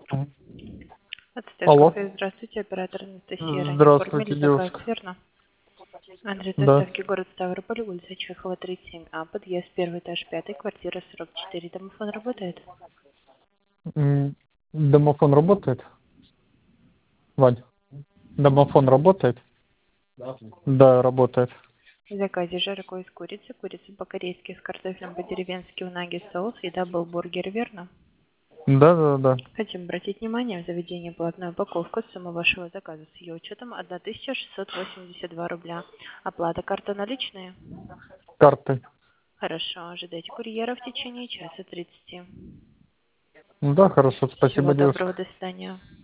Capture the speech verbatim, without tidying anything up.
Мгм. Отстойка Алло. кафе. Здравствуйте, оператор Анастасия. Ранее Здравствуйте, оформили заказ, девушка. верно? Адрес Да. доставки город Ставрополь, улица Чехова, тридцать семь А, подъезд первый этаж, пятый, квартира сорок четыре. Домофон работает? М, Домофон работает? Вань, домофон работает? Да, работает. В заказе жарко из курицы, курица по-корейски с картофелем по-деревенски, унаги соус, еда был бургер, верно? Да, да, да. Хотим обратить внимание, в заведении платная упаковка, сумма вашего заказа с ее учетом тысяча шестьсот восемьдесят два рубля. Оплата карта наличные? Карты. Хорошо, ожидайте курьера в течение часа тридцати. Да, хорошо, Всего спасибо, доброго, девушка. до свидания.